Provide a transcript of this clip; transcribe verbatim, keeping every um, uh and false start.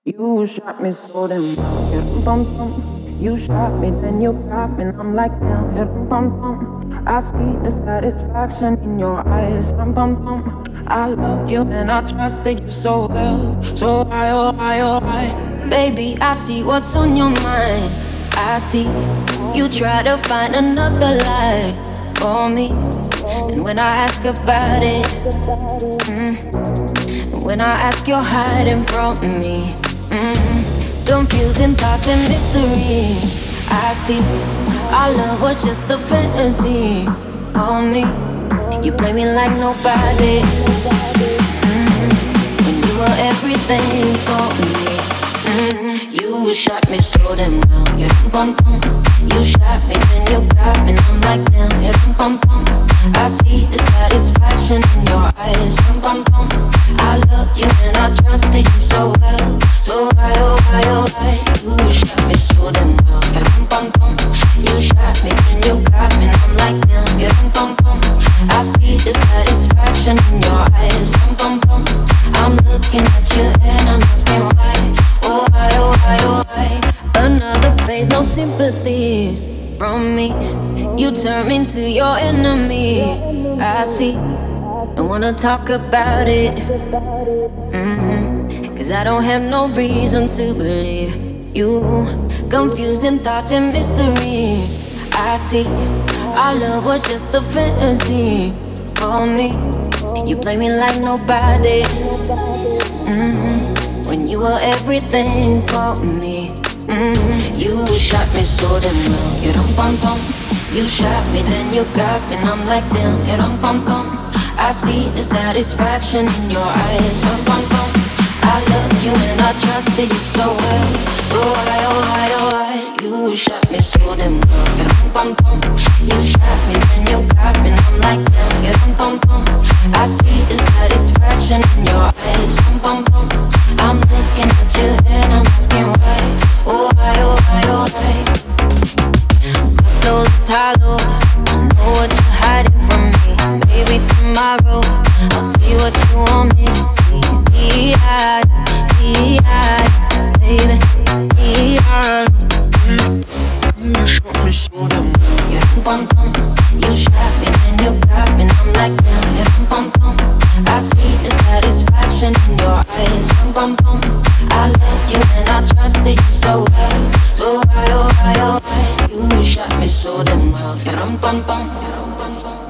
You shot me so damn well. Yeah, bum, bum. You shot me, then you got me, and I'm like damn. Yeah, bum, bum. I see the satisfaction in your eyes. Bum, bum, bum. I love you and I trusted you so well. So I, oh, I, oh, I. Baby, I see what's on your mind. I see you try to find another lie for me. And when I ask about it, mm, when I ask, you're hiding from me. Mm, confusing thoughts and mystery. I see our love was just a fantasy. Call me, you play me like nobody. Mm, when you were everything for me. Mm, you shot me so damn well. Yeah, bum bum. You shot me, then you got me, and I'm like damn. Yeah, bum bum. I see the satisfaction in your eyes. Bum bum bum. I loved you and I trusted you so well. So why oh why oh why you shot me so damn well? Yeah, bum bum bum. You shot me, then you got me, and I'm like damn. Yeah, bum bum bum. I see the satisfaction in your eyes. Bum bum bum. I'm looking at you and I'm asking why. Oh why oh why oh why? Another phase, no sympathy from me. You turn me into your enemy. I see. Don't wanna talk about it. Mm-hmm. Cause I don't have no reason to believe you. Confusing thoughts and mystery. I see. Our love was just a fantasy for me. You play me like nobody. Mm-hmm. When you were everything for me. Mm-hmm. You shot me so damn well. You don't bum bum. You shot me, then you got me, and I'm like damn. You don't bum bum. I see the satisfaction in your eyes. Bum bum bum. I loved you and I trusted you so well. So why oh why oh why you shot me so damn well? You don't bum bum. You shot me, then you got me, and I'm like damn. You don't bum bum. I see the satisfaction in your eyes. Bum bum bum. I'm looking at you and I'm asking why. Oh why oh why oh why? My soul is hollow. I know what you're hiding from me. Maybe tomorrow I'll see what you want me to see. Be high, be high, baby, be high. You shot me so damn well. Yeah, bum bum. You shot me, then you got me, and I'm like damn. Yeah, bum bum. I see the satisfaction in your eyes. Bum bum bum. I loved you and I trusted you so well. So why oh why oh why you shot me so damn well? Yeah, bum bum bum.